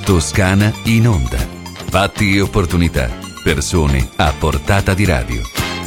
Toscana in onda. Fatti e opportunità. Persone a portata di radio.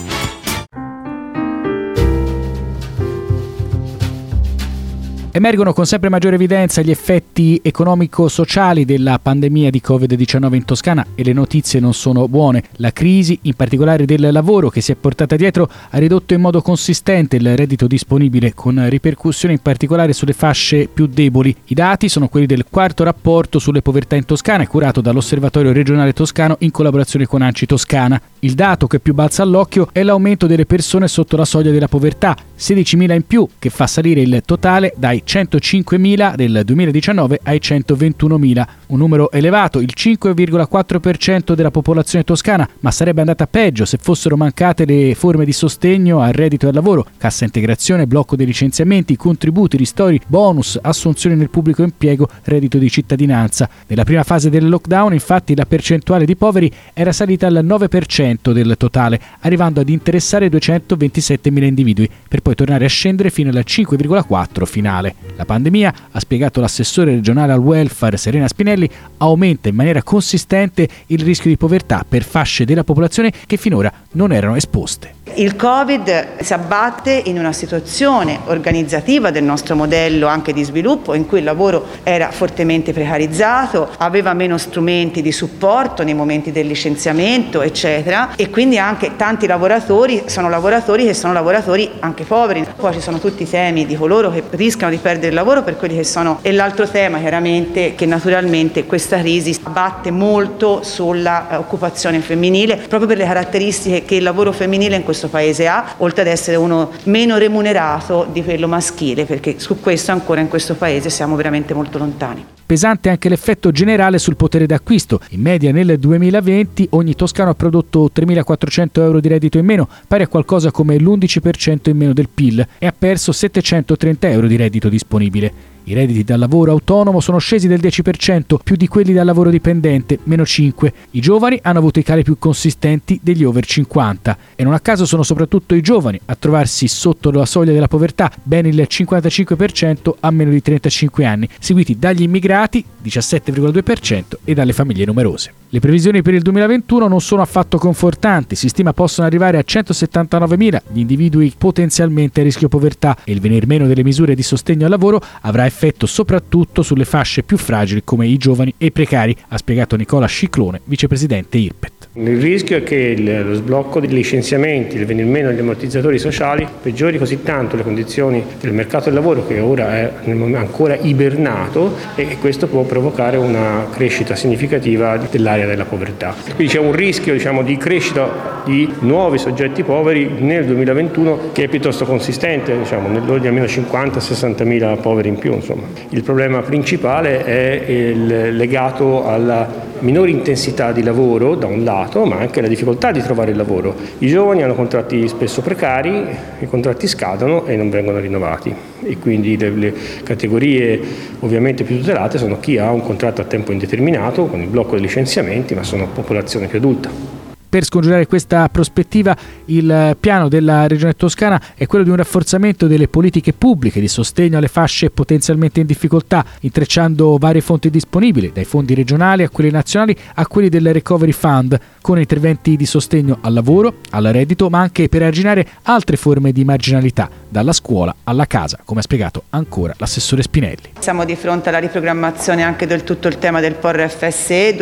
Emergono con sempre maggiore evidenza gli effetti economico-sociali della pandemia di Covid-19 in Toscana e le notizie non sono buone. La crisi, in particolare del lavoro, che si è portata dietro, ha ridotto in modo consistente il reddito disponibile, con ripercussioni in particolare sulle fasce più deboli. I dati sono quelli del quarto rapporto sulle povertà in Toscana, curato dall'Osservatorio regionale toscano in collaborazione con ANCI Toscana. Il dato che più balza all'occhio è l'aumento delle persone sotto la soglia della povertà, 16.000 in più, che fa salire il totale dai 105.000 del 2019 ai 121.000, un numero elevato, il 5,4% della popolazione toscana, ma sarebbe andata peggio se fossero mancate le forme di sostegno al reddito e al lavoro, cassa integrazione, blocco dei licenziamenti, contributi, ristori, bonus, assunzioni nel pubblico impiego, reddito di cittadinanza. Nella prima fase del lockdown, infatti, la percentuale di poveri era salita al 9% del totale, arrivando ad interessare 227.000 individui, per poi tornare a scendere fino al 5,4% finale. La pandemia, ha spiegato l'assessore regionale al welfare Serena Spinelli, aumenta in maniera consistente il rischio di povertà per fasce della popolazione che finora non erano esposte. Il Covid si abbatte in una situazione organizzativa del nostro modello anche di sviluppo, in cui il lavoro era fortemente precarizzato, aveva meno strumenti di supporto nei momenti del licenziamento, eccetera, e quindi anche tanti lavoratori sono lavoratori anche poveri. Poi ci sono tutti i temi di coloro che rischiano di perdere il lavoro per quelli che sono, e l'altro tema chiaramente che naturalmente questa crisi batte molto sulla occupazione femminile, proprio per le caratteristiche che il lavoro femminile in questo paese ha, oltre ad essere uno meno remunerato di quello maschile, perché su questo ancora in questo paese siamo veramente molto lontani. Pesante anche l'effetto generale sul potere d'acquisto. In media nel 2020 ogni toscano ha prodotto 3.400 euro di reddito in meno, pari a qualcosa come l'11% in meno del PIL, e ha perso 730 euro di reddito disponibile. I redditi dal lavoro autonomo sono scesi del 10%, più di quelli dal lavoro dipendente, meno 5%. I giovani hanno avuto i cali più consistenti degli over 50, e non a caso sono soprattutto i giovani a trovarsi sotto la soglia della povertà, ben il 55% a meno di 35 anni, seguiti dagli immigrati, 17,2%, e dalle famiglie numerose. Le previsioni per il 2021 non sono affatto confortanti, si stima possono arrivare a 179.000 gli individui potenzialmente a rischio povertà, e il venir meno delle misure di sostegno al lavoro avrà effetto soprattutto sulle fasce più fragili come i giovani e i precari, ha spiegato Nicola Sciclone, vicepresidente IRPET. Il rischio è che lo sblocco dei licenziamenti, il venir meno degli ammortizzatori sociali peggiori così tanto le condizioni del mercato del lavoro, che ora è ancora ibernato, e questo può provocare una crescita significativa dell'area della povertà. Quindi c'è un rischio di crescita di nuovi soggetti poveri nel 2021 che è piuttosto consistente, nell'ordine di almeno 50-60.000 poveri in più. Il problema principale è legato alla minore intensità di lavoro da un lato, ma anche la difficoltà di trovare il lavoro. I giovani hanno contratti spesso precari, i contratti scadono e non vengono rinnovati, e quindi le categorie ovviamente più tutelate sono chi ha un contratto a tempo indeterminato con il blocco dei licenziamenti, ma sono popolazione più adulta. Per scongiurare questa prospettiva, il piano della Regione Toscana è quello di un rafforzamento delle politiche pubbliche di sostegno alle fasce potenzialmente in difficoltà, intrecciando varie fonti disponibili, dai fondi regionali a quelli nazionali a quelli del Recovery Fund, con interventi di sostegno al lavoro, al reddito, ma anche per arginare altre forme di marginalità, dalla scuola alla casa, come ha spiegato ancora l'assessore Spinelli. Siamo di fronte alla riprogrammazione anche del tutto il tema del POR FSE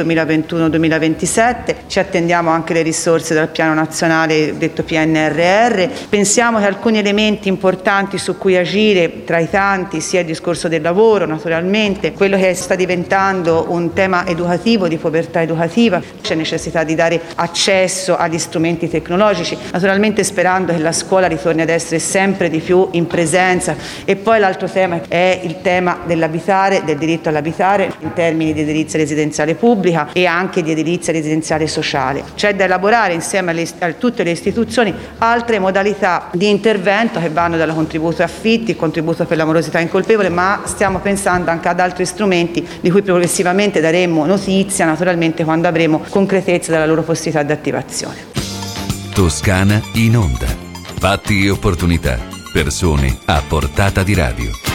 2021-2027, ci attendiamo anche le risorse dal piano nazionale detto PNRR. Pensiamo che alcuni elementi importanti su cui agire tra i tanti sia il discorso del lavoro, naturalmente, quello che sta diventando un tema educativo, di povertà educativa, c'è necessità di dare accesso agli strumenti tecnologici, naturalmente sperando che la scuola ritorni ad essere sempre di più in presenza. E poi l'altro tema è il tema dell'abitare, del diritto all'abitare in termini di edilizia residenziale pubblica e anche di edilizia residenziale sociale. C'è da elaborare insieme a tutte le istituzioni altre modalità di intervento che vanno dal contributo affitti, il contributo per la morosità incolpevole, ma stiamo pensando anche ad altri strumenti di cui progressivamente daremo notizia, naturalmente quando avremo concretezza della loro possibilità di attivazione. Toscana in onda. Fatti e opportunità. Persone a portata di radio.